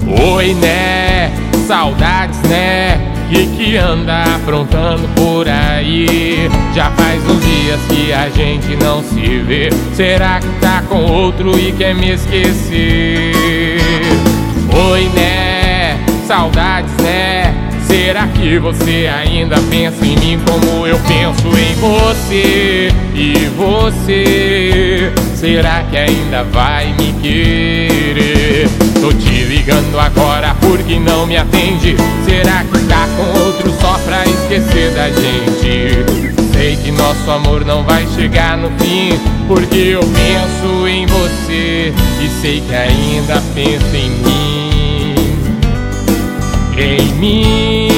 Oi, né? Saudades, né? Que anda aprontando por aí? Já faz uns dias que a gente não se vê. Será que tá com outro e quer me esquecer? Oi, né? Saudades, né? Será que você ainda pensa em mim como eu penso em você? E você, será que ainda vai me querer? Tô te ligando agora porque não me atende. Será que tá com outro só pra esquecer da gente? Sei que nosso amor não vai chegar no fim, porque eu penso em você e sei que ainda pensa em mim. Em mim.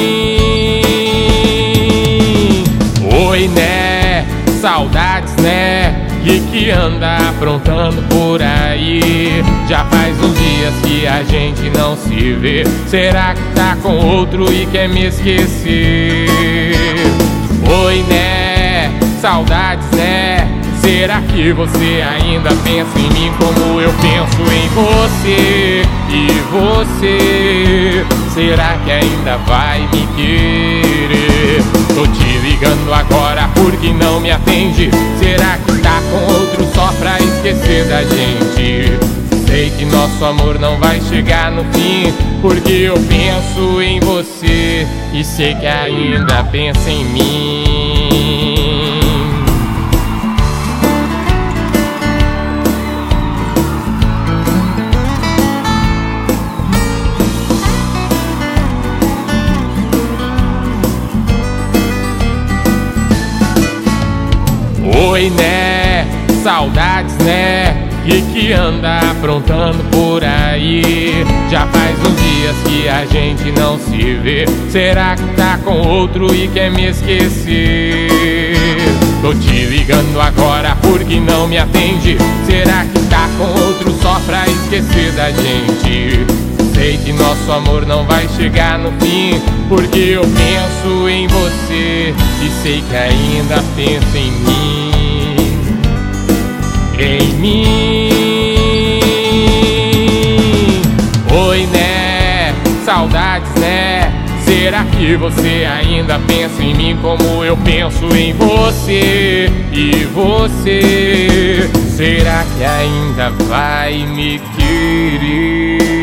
Oi, né? Saudades, né? Que anda aprontando por aí? Já faz uns dias que a gente não se vê. Será que tá com outro e quer me esquecer? Oi, né? Saudades, né? Será que você ainda pensa em mim como eu penso em você? E você, será que ainda vai me querer? Tô te ligando agora porque não me atende. Será que tá com outro só pra esquecer da gente? Sei que nosso amor não vai chegar no fim, porque eu penso em você e sei que ainda pensa em mim. Oi, né? Saudades, né? Que anda aprontando por aí? Já faz uns dias que a gente não se vê. Será que tá com outro e quer me esquecer? Tô te ligando agora porque não me atende. Será que tá com outro só pra esquecer da gente? Sei que nosso amor não vai chegar no fim, porque eu penso em você e sei que ainda pensa em mim. Em mim. Oi, né? Saudades, né? Será que você ainda pensa em mim como eu penso em você? E você, será que ainda vai me querer?